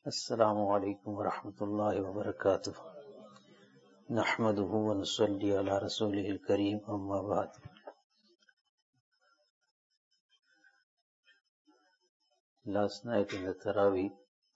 السلام عليكم ورحمة الله وبركاته نحمده ونصلي على رسوله الكريم أما بعد. Last night in the Taraweeh,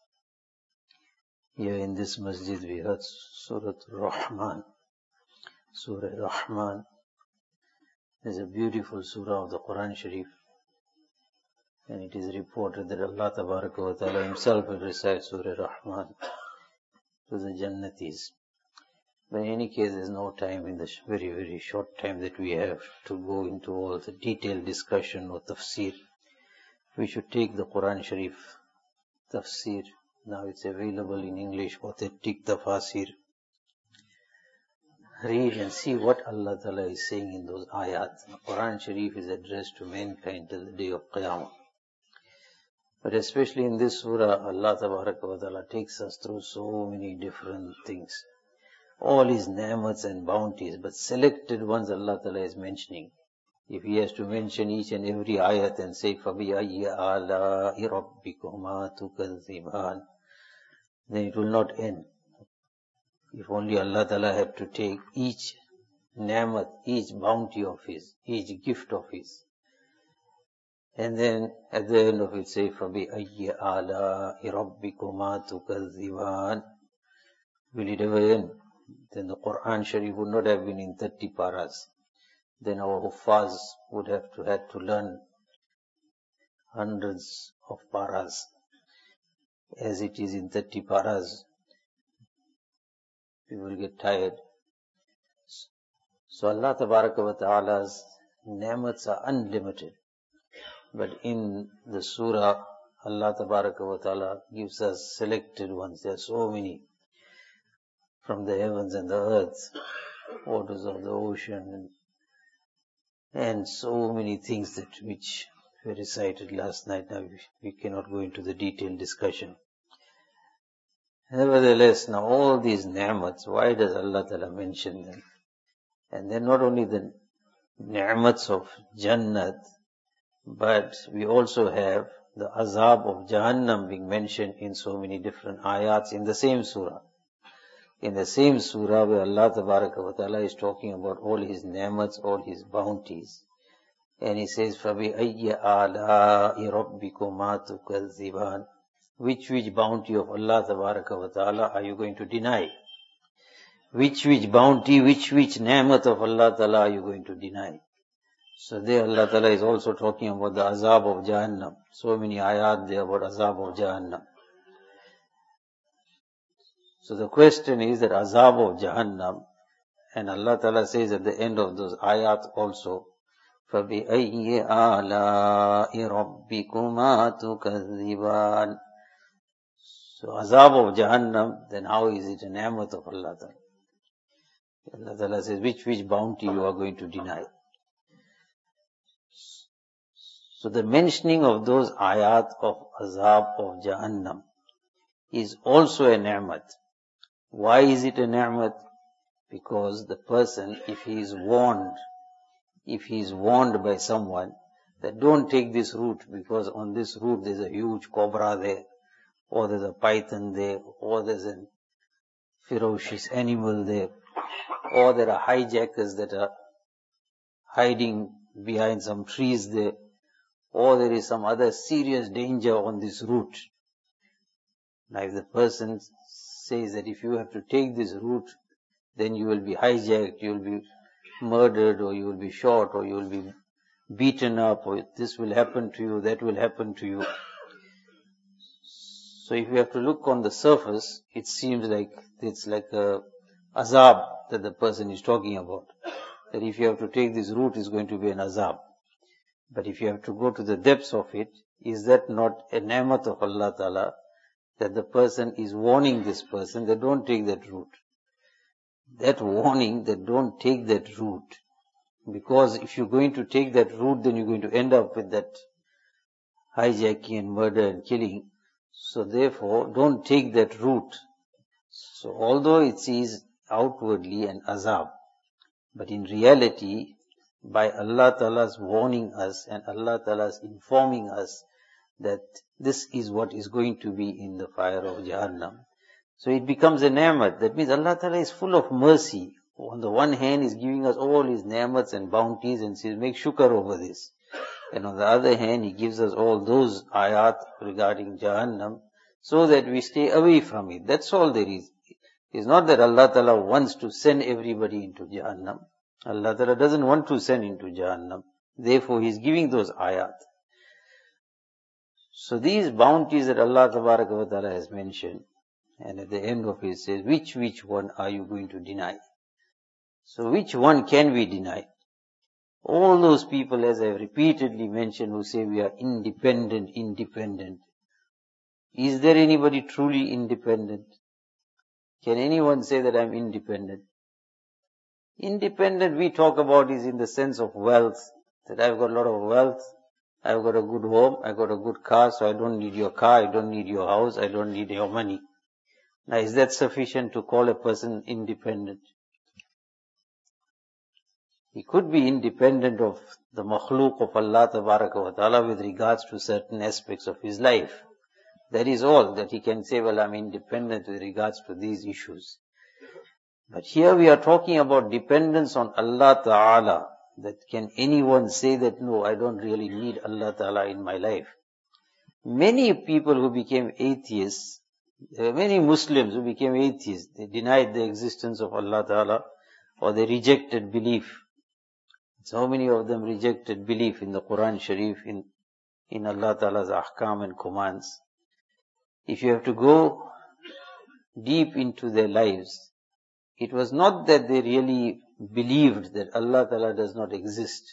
here in this masjid, we heard Surah Rahman. Surah Rahman is a beautiful surah of the Quran Sharif, and it is reported that Allah Tabaraka wa Ta'ala himself will recite Surah Rahman to the Jannatis. But in any case, there is no time in the very, very short time that we have to go into all the detailed discussion or tafsir. We should take the Quran Sharif tafsir. Now it's available in English, authentic tafsir. Read and see what Allah Ta'ala is saying in those ayat. The Quran Sharif is addressed to mankind till the day of Qiyamah. But especially in this surah, Allah Ta'ala takes us through so many different things. All his ni'mats and bounties, but selected ones Allah Ta'ala is mentioning. If he has to mention each and every ayat and say, فَبِأَيِّ آلَاءِ رَبِّكُمَا تُكَذِّبَانِ, then it will not end. If only Allah Ta'ala had to take each ni'mat, each bounty of his, each gift of his, and then at the end of it say, فَبِأَيِّ آلَاءِ رَبِّكُمَا تُكَذِّبَانِ, will it ever end? Then the Quran Sharif would not have been in 30 paras. Then our Huffaz would have to learn hundreds of paras. As it is in 30 paras, we will get tired. So Allah Tabaraka wa Ta'ala's ni'mats are unlimited. But in the surah, Allah Tabaraka wa Ta'ala gives us selected ones. There are so many. From the heavens and the earth, waters of the ocean, and so many things which were recited last night. Now we cannot go into the detailed discussion. Nevertheless, now all these ni'mats, why does Allah Ta'ala mention them? And then not only the ni'mats of Jannat, but we also have the azab of Jahannam being mentioned in so many different ayats in the same surah. In the same surah where Allah Ta'ala is talking about all his ni'mats, all his bounties. And he says, فَبِأَيِّ آلَاءِ رَبِّكُمَا تُكَذِّبَانِ, which bounty of Allah Ta'ala are you going to deny? Which bounty, which ni'mat of Allah Ta'ala are you going to deny? So there Allah Ta'ala is also talking about the azab of Jahannam. So many ayat there about azab of Jahannam. So the question is that azab of Jahannam, and Allah Ta'ala says at the end of those ayat also, فَبِأَيِّ آلَاءِ رَبِّكُمَا تُكَذِّبَانِ. So azab of Jahannam, then how is it a ni'mat of Allah Ta'ala? Allah Ta'ala says, which bounty you are going to deny? So the mentioning of those ayat of azab of Jahannam is also a ni'mat. Why is it a ni'mat? Because the person, if he is warned by someone that don't take this route because on this route there's a huge cobra there, or there's a python there, or there's a ferocious animal there, or there are hijackers that are hiding behind some trees there, or there is some other serious danger on this route. Now if the person says that if you have to take this route, then you will be hijacked, you will be murdered, or you will be shot, or you will be beaten up, or this will happen to you, that will happen to you. So if you have to look on the surface, it seems like it's like a azab that the person is talking about. That if you have to take this route, it's going to be an azab. But if you have to go to the depths of it, is that not a ni'mat of Allah Ta'ala, that the person is warning this person that don't take that route? That warning that don't take that route, because if you're going to take that route, then you're going to end up with that hijacking and murder and killing. So therefore, don't take that route. So although it is outwardly an azab, but in reality, by Allah Ta'ala's warning us and Allah Ta'ala's informing us that this is what is going to be in the fire of Jahannam. So it becomes a ni'mat. That means Allah Ta'ala is full of mercy. On the one hand, He's giving us all His ni'mats and bounties and says, make shukr over this. And on the other hand, He gives us all those ayat regarding Jahannam so that we stay away from it. That's all there is. It's not that Allah Ta'ala wants to send everybody into Jahannam. Allah Ta'ala doesn't want to send into Jahannam. Therefore, He's giving those ayat. So these bounties that Allah Ta'ala has mentioned, and at the end of it says, which one are you going to deny? So which one can we deny? All those people, as I have repeatedly mentioned, who say we are independent. Is there anybody truly independent? Can anyone say that I'm independent? Independent we talk about is in the sense of wealth, that I've got a lot of wealth, I've got a good home, I've got a good car, so I don't need your car, I don't need your house, I don't need your money. Now is that sufficient to call a person independent? He could be independent of the makhluk of Allah Ta'ala with regards to certain aspects of his life. That is all that he can say, well, I'm independent with regards to these issues. But here we are talking about dependence on Allah Ta'ala. That can anyone say that, no, I don't really need Allah Ta'ala in my life? Many people who became atheists, there were many Muslims who became atheists. They denied the existence of Allah Ta'ala, or they rejected belief. So many of them rejected belief in the Quran Sharif, in Allah Ta'ala's ahkam and commands. If you have to go deep into their lives, it was not that they really believed that Allah Ta'ala does not exist.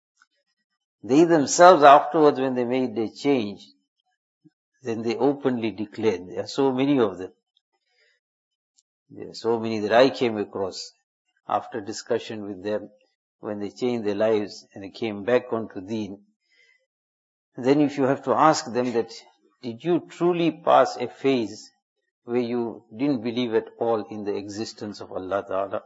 They themselves afterwards, when they made their change, then they openly declared. There are so many of them. There are so many that I came across after discussion with them, when they changed their lives and they came back onto Deen. Then if you have to ask them that, did you truly pass a phase where you didn't believe at all in the existence of Allah Ta'ala?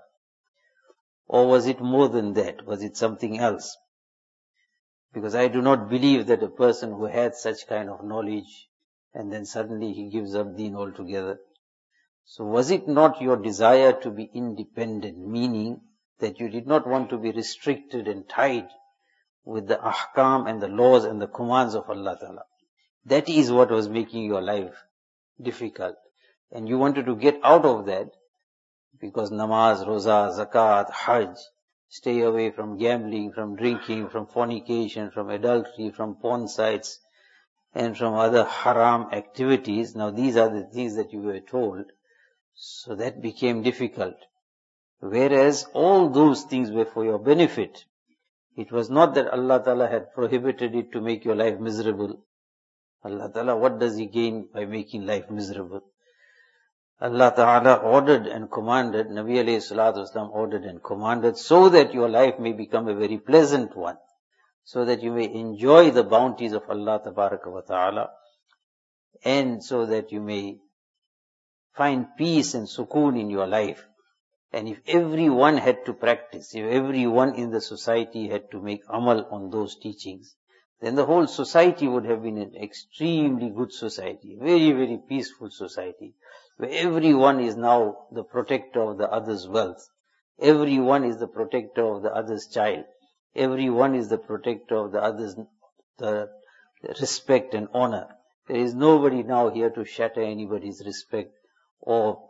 Or was it more than that? Was it something else? Because I do not believe that a person who had such kind of knowledge and then suddenly he gives up Deen altogether. So was it not your desire to be independent, meaning that you did not want to be restricted and tied with the ahkam and the laws and the commands of Allah Ta'ala? That is what was making your life difficult. And you wanted to get out of that because namaz, roza, zakat, hajj, stay away from gambling, from drinking, from fornication, from adultery, from porn sites, and from other haram activities. Now these are the things that you were told. So that became difficult. Whereas all those things were for your benefit. It was not that Allah Ta'ala had prohibited it to make your life miserable. Allah Ta'ala, what does He gain by making life miserable? Allah Ta'ala ordered and commanded, Nabi alayhi salatu wasalam ordered and commanded, so that your life may become a very pleasant one, so that you may enjoy the bounties of Allah Ta'ala, and so that you may find peace and sukoon in your life. And if everyone had to practice, if everyone in the society had to make amal on those teachings, then the whole society would have been an extremely good society, very, very peaceful society, where everyone is now the protector of the other's wealth. Everyone is the protector of the other's child. Everyone is the protector of the other's the respect and honor. There is nobody now here to shatter anybody's respect or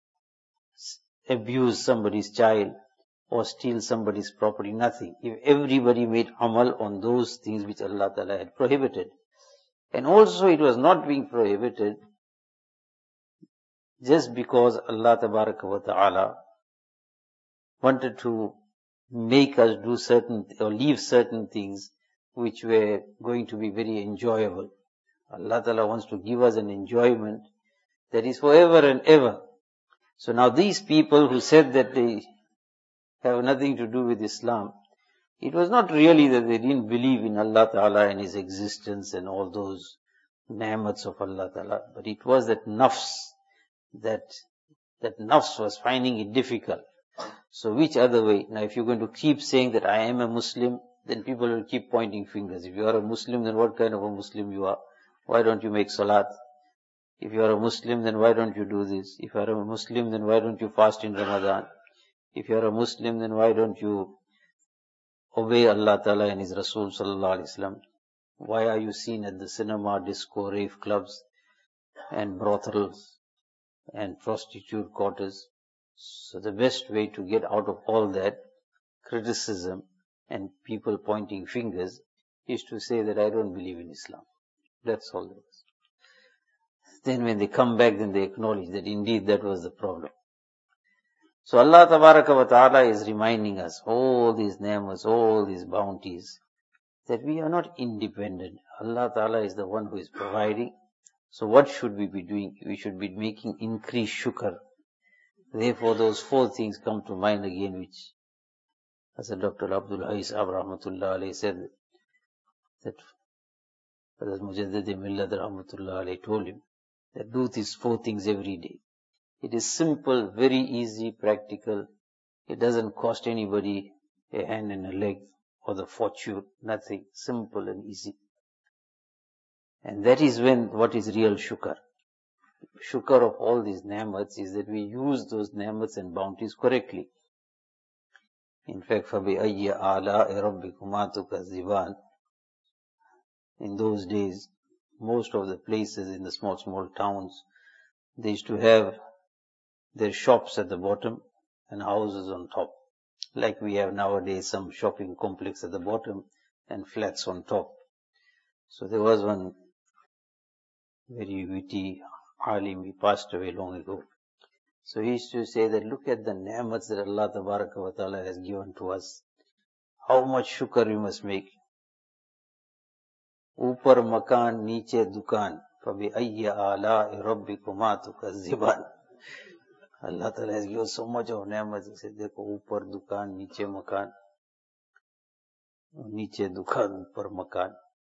abuse somebody's child or steal somebody's property, nothing. If everybody made amal on those things which Allah Ta'ala had prohibited. And also it was not being prohibited just because Allah Ta'ala wanted to make us do certain or leave certain things which were going to be very enjoyable. Allah Ta'ala wants to give us an enjoyment that is forever and ever. So now these people who said that they have nothing to do with Islam, it was not really that they didn't believe in Allah Ta'ala and His existence and all those ni'mats of Allah Ta'ala, but it was that nafs, that nafs was finding it difficult. So which other way? Now if you're going to keep saying that I am a Muslim, then people will keep pointing fingers. If you are a Muslim, then what kind of a Muslim you are? Why don't you make salat? If you are a Muslim, then why don't you do this? If you are a Muslim, then why don't you fast in Ramadan? If you are a Muslim, then why don't you obey Allah Ta'ala and His Rasul Sallallahu Alaihi Wasallam? Why are you seen at the cinema, disco, rave clubs, and brothels, and prostitute quarters? So the best way to get out of all that criticism and people pointing fingers is to say that I don't believe in Islam. That's all there is. Then when they come back, then they acknowledge that indeed that was the problem. So Allah Tabaraka wa Ta'ala is reminding us all these ni'mas, all these bounties, that we are not independent. Allah Ta'ala is the one who is providing. So what should we be doing? We should be making increased shukr. Therefore those 4 things come to mind again, which as Dr. Abdul Hais Rahmatullah Alayhi said, that Hazrat Mujaddid Millat Rahmatullah Alayhi told him, that do these 4 things every day. It is simple, very easy, practical. It doesn't cost anybody a hand and a leg or the fortune, nothing. Simple and easy. And that is when what is real shukr. Shukr of all these ni'mats is that we use those ni'mats and bounties correctly. In fact, فَبِأَيِّ آلَاءِ رَبِّكُمَا تُكَذِّبَانِ. In those days, most of the places in the small towns, they used to have their shops at the bottom and houses on top. Like we have nowadays some shopping complex at the bottom and flats on top. So there was one very witty alim, he passed away long ago. So he used to say that look at the ni'mats that Allah Tabaraka wa Ta'ala has given to us. How much shukr we must make. Upar makan, niche dukan, fabi-ayyi ala'i rabbikuma tukazziban. Allah Ta'ala has given so much of ni'mats. He said, dekho, upar dukan, niche makan. Niche dukan, upar makan.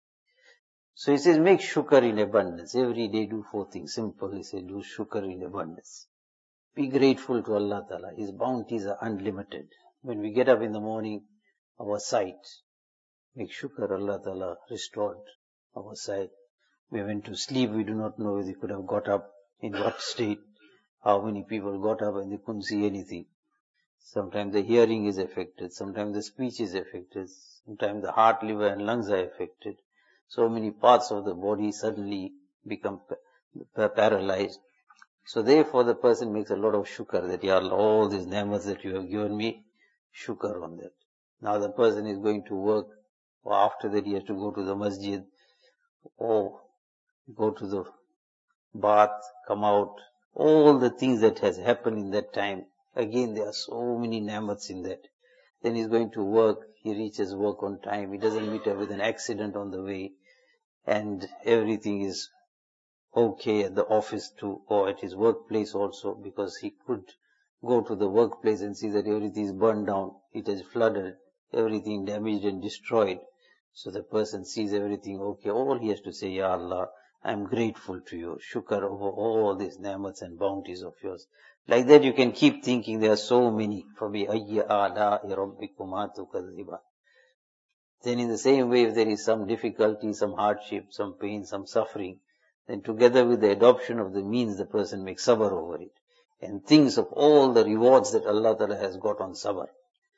So he says, make shukr in abundance. Every day do 4 things. Simple. He said, do shukr in abundance. Be grateful to Allah Ta'ala. His bounties are unlimited. When we get up in the morning, our sight, make shukr Allah Ta'ala restored our sight. We went to sleep, we do not know if we could have got up, in what state. How many people got up and they couldn't see anything. Sometimes the hearing is affected, sometimes the speech is affected, sometimes the heart, liver and lungs are affected. So many parts of the body suddenly become paralyzed. So therefore the person makes a lot of shukr that, Ya Allah, all these ni'mats that you have given me, shukr on that. Now the person is going to work, or after that he has to go to the masjid, or go to the bath, come out, all the things that has happened in that time. Again, there are so many ni'mats in that. Then he's going to work, he reaches work on time, he doesn't meet up with an accident on the way, and everything is okay at the office too, or at his workplace also, because he could go to the workplace and see that everything is burned down, it is flooded, everything damaged and destroyed. So the person sees everything okay. All he has to say, Ya Allah, I am grateful to you. Shukr over all these ni'mats and bounties of yours. Like that you can keep thinking there are so many. فَبِأَيِّ آلَاءِ رَبِّكُمَا تُكَذِّبَانِ. Then in the same way, if there is some difficulty, some hardship, some pain, some suffering, then together with the adoption of the means, the person makes sabr over it. And thinks of all the rewards that Allah Ta'ala has got on sabr.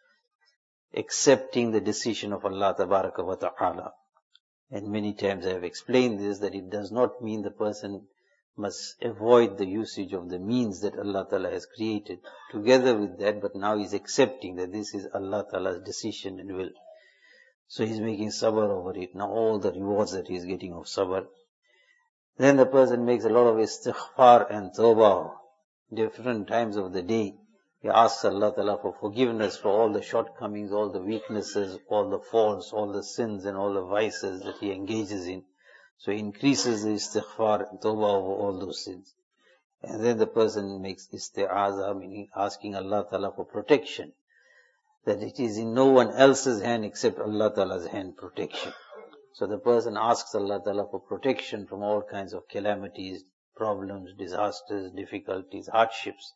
Accepting the decision of Allah Tabaraka wa Ta'ala. And many times I have explained this, that it does not mean the person must avoid the usage of the means that Allah Ta'ala has created. Together with that, but now he's accepting that this is Allah Ta'ala's decision and will. So he's making sabr over it. Now all the rewards that he's getting of sabr. Then the person makes a lot of istighfar and tawbah, different times of the day. He asks Allah Ta'ala for forgiveness for all the shortcomings, all the weaknesses, all the faults, all the sins and all the vices that he engages in. So he increases the istighfar and tawbah over all those sins. And then the person makes isti'aza, meaning asking Allah Ta'ala for protection. That it is in no one else's hand except Allah Ta'ala's hand protection. So the person asks Allah Ta'ala for protection from all kinds of calamities, problems, disasters, difficulties, hardships.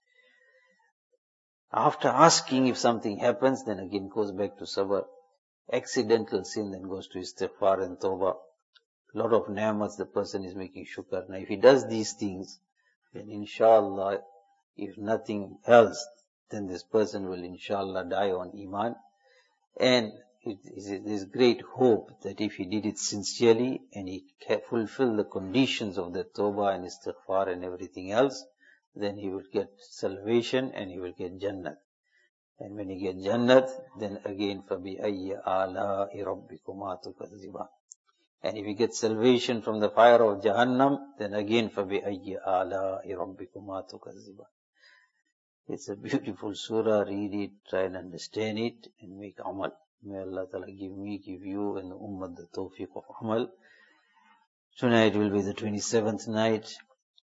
After asking, if something happens, then again goes back to sabr. Accidental sin then goes to istighfar and tawbah. a lot of ni'mats, the person is making shukr. Now if he does these things, then inshallah, if nothing else, then this person will inshallah die on iman. And there's great hope that if he did it sincerely and he fulfilled the conditions of the tawbah and istighfar and everything else, then he will get salvation and he will get Jannat. And when he gets Jannat, then again, فَبِأَيِّ آلَاءِ رَبِّكُمَا تُكَذِّبَانِ. And if he gets salvation from the fire of Jahannam, then again, فَبِأَيِّ آلَاءِ رَبِّكُمَا تُكَذِّبَانِ. It's a beautiful surah. Read it, try and understand it, and make amal. May Allah Ta'ala give me, give you, and the ummah the tawfiq of amal. Tonight will be the 27th night.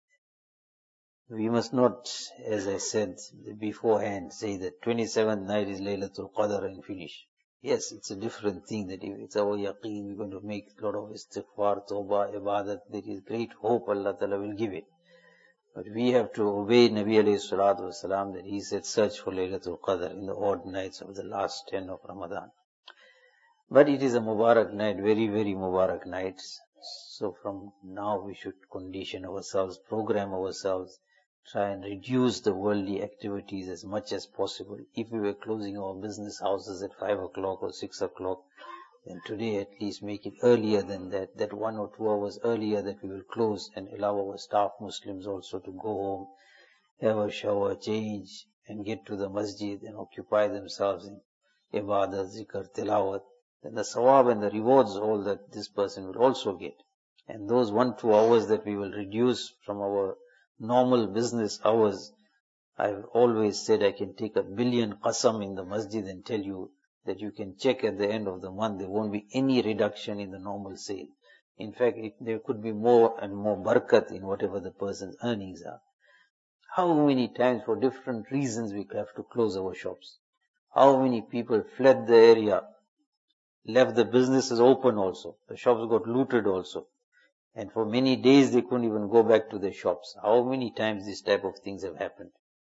We must not, as I said beforehand, say that 27th night is Laylatul Qadr and finish. Yes, it's a different thing that if it's our yaqeen, we're going to make a lot of istighfar, tawbah, ibadat. There is great hope Allah Ta'ala will give it. But we have to obey Nabi alayhi salatu wasalam that he said search for Laylatul Qadr in the odd nights of the last 10 of Ramadan. But it is a Mubarak night, very, very Mubarak night. So from now we should condition ourselves, program ourselves, try and reduce the worldly activities as much as possible. If we were closing our business houses at 5 o'clock or 6 o'clock, then today at least make it earlier than that 1 or 2 hours earlier that we will close, and allow our staff Muslims also to go home, have a shower, change, and get to the masjid and occupy themselves in ibadah, zikr, tilawat. Then the sawab and the rewards all that this person will also get. And those 1-2 hours that we will reduce from our normal business hours, I've always said I can take 1 billion qasam in the masjid and tell you that you can check at the end of the month, there won't be any reduction in the normal sale. In fact, there could be more and more barakat in whatever the person's earnings are. How many times for different reasons we have to close our shops? How many people fled the area, left the businesses open also, the shops got looted also, and for many days they couldn't even go back to their shops. How many times these type of things have happened?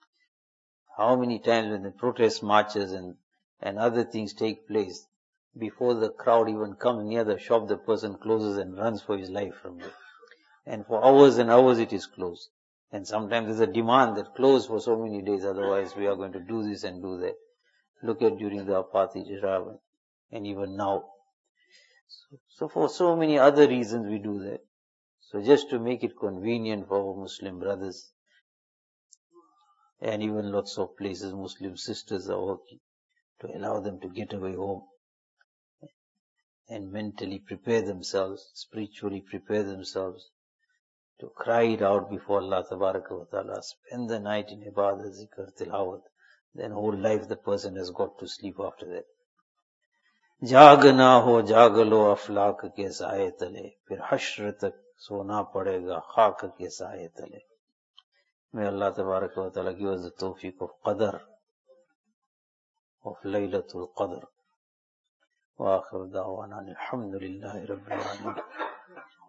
How many times when the protest marches and other things take place, before the crowd even comes near the shop, the person closes and runs for his life from there. And for hours and hours it is closed. And sometimes there's a demand that close for so many days, otherwise we are going to do this and do that. Look at during the Apati Jirav and even now. So for so many other reasons we do that. So just to make it convenient for our Muslim brothers, and even lots of places Muslim sisters are working, to allow them to get away home and mentally prepare themselves, spiritually prepare themselves to cry it out before Allah Tabaraka wa Ta'ala, spend the night in ibadah, zikr, tilawat, then whole life the person has got to sleep after that. जागना हो जागलो अफलाक के साए तले, फिर हश्र तक सोना पड़ेगा खाक के साए तले. May Allah Tabaraka wa Ta'ala give us the tawfiq of Qadr, of Laylatul Qadr. Wa akhir da'wana alhamdulillahi rabbil alamin.